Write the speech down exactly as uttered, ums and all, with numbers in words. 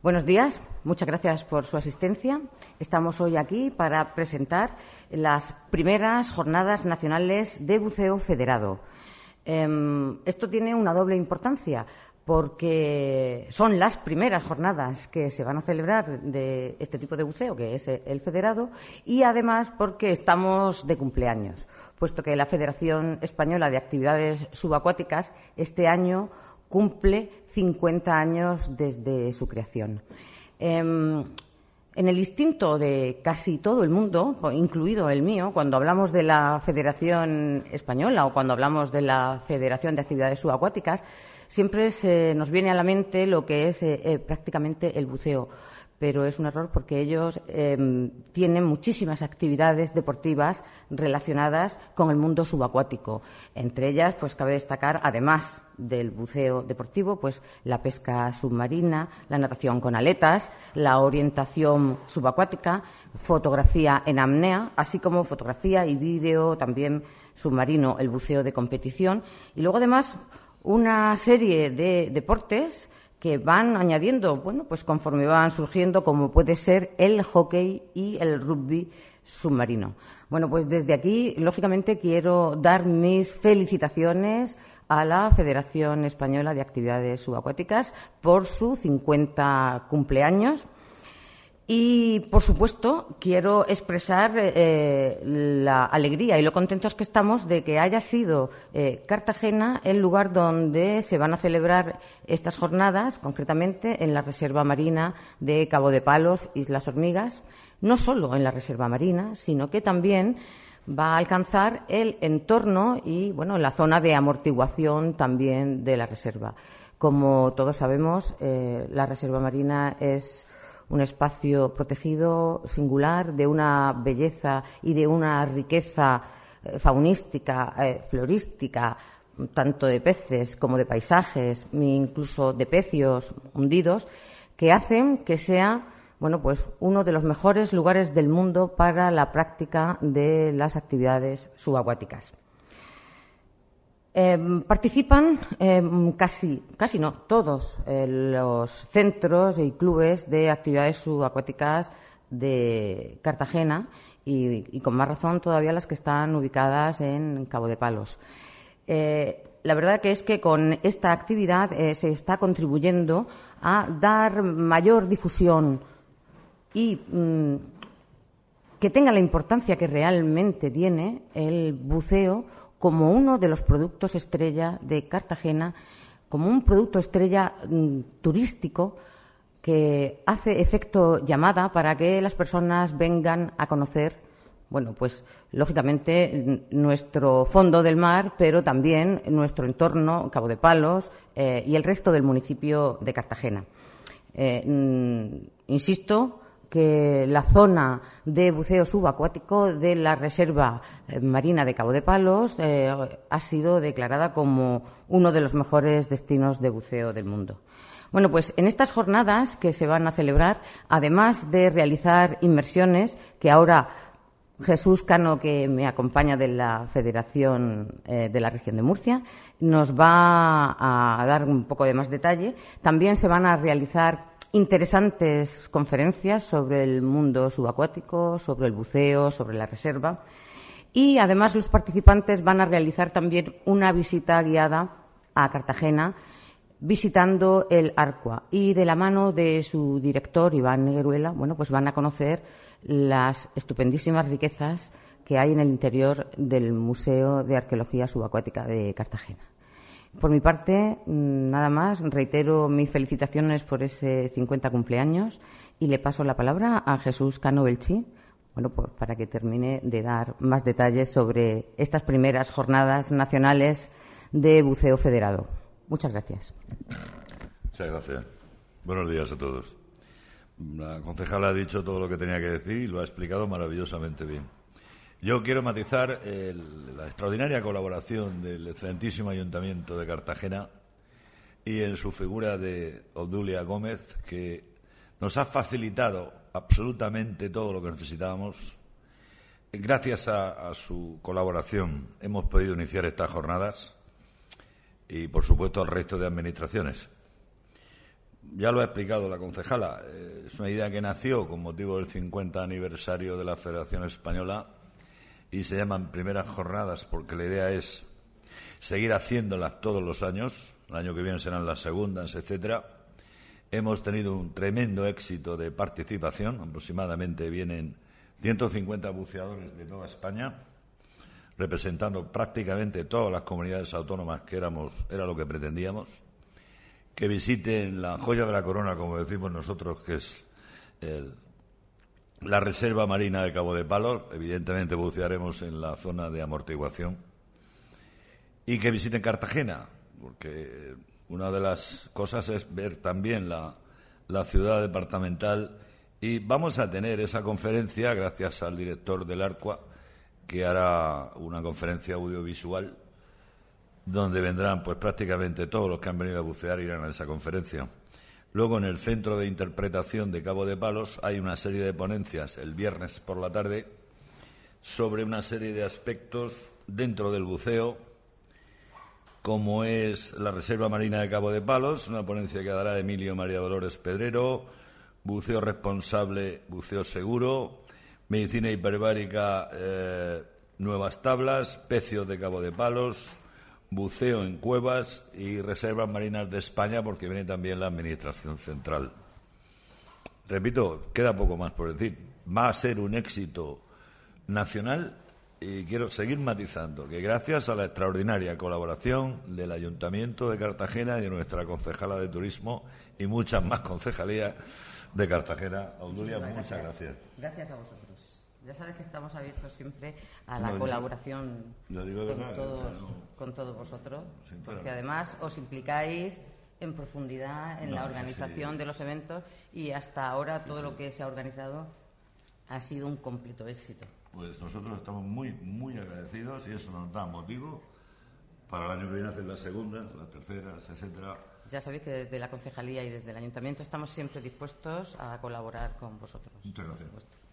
Buenos días, muchas gracias por su asistencia. Estamos hoy aquí para presentar las primeras jornadas nacionales de buceo federado. Eh, esto tiene una doble importancia porque son las primeras jornadas que se van a celebrar de este tipo de buceo, que es el federado, y además porque estamos de cumpleaños, puesto que la Federación Española de Actividades Subacuáticas este año cumple cincuenta años desde su creación. Eh, en el instinto de casi todo el mundo, incluido el mío, cuando hablamos de la Federación Española o cuando hablamos de la Federación de Actividades Subacuáticas, siempre se nos viene a la mente lo que es eh, eh, prácticamente el buceo. Pero es un error porque ellos eh, tienen muchísimas actividades deportivas relacionadas con el mundo subacuático. Entre ellas, pues cabe destacar, además del buceo deportivo, pues la pesca submarina, la natación con aletas, la orientación subacuática, fotografía en apnea, así como fotografía y vídeo también submarino, el buceo de competición. Y luego, además, una serie de deportes que van añadiendo, bueno, pues conforme van surgiendo, como puede ser el hockey y el rugby submarino. Bueno, pues desde aquí, lógicamente, quiero dar mis felicitaciones a la Federación Española de Actividades Subacuáticas por su cincuenta cumpleaños. Y, por supuesto, quiero expresar eh, la alegría y lo contentos que estamos de que haya sido eh, Cartagena el lugar donde se van a celebrar estas jornadas, concretamente en la Reserva Marina de Cabo de Palos, Islas Hormigas, no solo en la Reserva Marina, sino que también va a alcanzar el entorno y, bueno, la zona de amortiguación también de la reserva. Como todos sabemos, eh, la Reserva Marina es un espacio protegido, singular, de una belleza y de una riqueza eh, faunística, eh, florística, tanto de peces como de paisajes, incluso de pecios hundidos, que hacen que sea, bueno, pues uno de los mejores lugares del mundo para la práctica de las actividades subacuáticas. Eh, participan eh, casi, casi no, todos eh, los centros y clubes de actividades subacuáticas de Cartagena y, y con más razón todavía las que están ubicadas en Cabo de Palos. Eh, la verdad que es que con esta actividad eh, se está contribuyendo a dar mayor difusión y mmm, que tenga la importancia que realmente tiene el buceo como uno de los productos estrella de Cartagena, como un producto estrella mm, turístico que hace efecto llamada para que las personas vengan a conocer, bueno, pues lógicamente nuestro fondo del mar, pero también nuestro entorno, Cabo de Palos eh, y el resto del municipio de Cartagena. Eh, mm, insisto que la zona de buceo subacuático de la Reserva Marina de Cabo de Palos eh, ha sido declarada como uno de los mejores destinos de buceo del mundo. Bueno, pues en estas jornadas que se van a celebrar, además de realizar inmersiones, que ahora Jesús Cano, que me acompaña de la Federación eh, de la Región de Murcia, nos va a dar un poco de más detalle, también se van a realizar interesantes conferencias sobre el mundo subacuático, sobre el buceo, sobre la reserva. Y, además, los participantes van a realizar también una visita guiada a Cartagena, visitando el Arcua. Y, de la mano de su director, Iván Negueruela, bueno, pues van a conocer las estupendísimas riquezas que hay en el interior del Museo de Arqueología Subacuática de Cartagena. Por mi parte, nada más. Reitero mis felicitaciones por ese cincuenta cumpleaños y le paso la palabra a Jesús Cano Belchí, bueno, pues para que termine de dar más detalles sobre estas primeras jornadas nacionales de buceo federado. Muchas gracias. Muchas gracias. Buenos días a todos. La concejala ha dicho todo lo que tenía que decir y lo ha explicado maravillosamente bien. Yo quiero matizar el, la extraordinaria colaboración del excelentísimo Ayuntamiento de Cartagena y en su figura de Obdulia Gómez, que nos ha facilitado absolutamente todo lo que necesitábamos. Gracias a, a su colaboración hemos podido iniciar estas jornadas y, por supuesto, al resto de administraciones. ya lo ha explicado la concejala, eh, es una idea que nació con motivo del cincuenta aniversario de la Federación Española y se llaman primeras jornadas porque la idea es seguir haciéndolas todos los años. El año que viene serán las segundas, etcétera. Hemos tenido un tremendo éxito de participación, aproximadamente vienen ciento cincuenta buceadores de toda España, representando prácticamente todas las comunidades autónomas que éramos, era lo que pretendíamos, que visiten la joya de la corona, como decimos nosotros, que es el, la Reserva Marina de Cabo de Palos. Evidentemente bucearemos en la zona de amortiguación, y que visiten Cartagena, porque una de las cosas es ver también la, la ciudad departamental, y vamos a tener esa conferencia gracias al director del ARCUA, que hará una conferencia audiovisual donde vendrán pues prácticamente todos los que han venido a bucear irán a esa conferencia. Luego, en el Centro de Interpretación de Cabo de Palos hay una serie de ponencias el viernes por la tarde sobre una serie de aspectos dentro del buceo, como es la Reserva Marina de Cabo de Palos, una ponencia que dará Emilio María Dolores Pedrero, buceo responsable, buceo seguro, medicina hiperbárica, eh, nuevas tablas, pecios de Cabo de Palos, buceo en cuevas y reservas marinas de España, porque viene también la Administración Central. Repito, queda poco más por decir. Va a ser un éxito nacional y quiero seguir matizando que gracias a la extraordinaria colaboración del Ayuntamiento de Cartagena y de nuestra concejala de Turismo y muchas más concejalías de Cartagena. Obdulia, muchas, muchas gracias. Gracias a vosotros. Ya sabes que estamos abiertos siempre a la no, colaboración lo digo con, verdad, todos, o sea, no, con todos vosotros, porque además os implicáis en profundidad en no, la organización sí. de los eventos, y hasta ahora sí, todo sí. lo que se ha organizado ha sido un completo éxito. Pues nosotros estamos muy, muy agradecidos y eso nos da motivo para el año que viene hacer las segundas, las terceras, etcétera. Ya sabéis que desde la concejalía y desde el ayuntamiento estamos siempre dispuestos a colaborar con vosotros. Muchas gracias.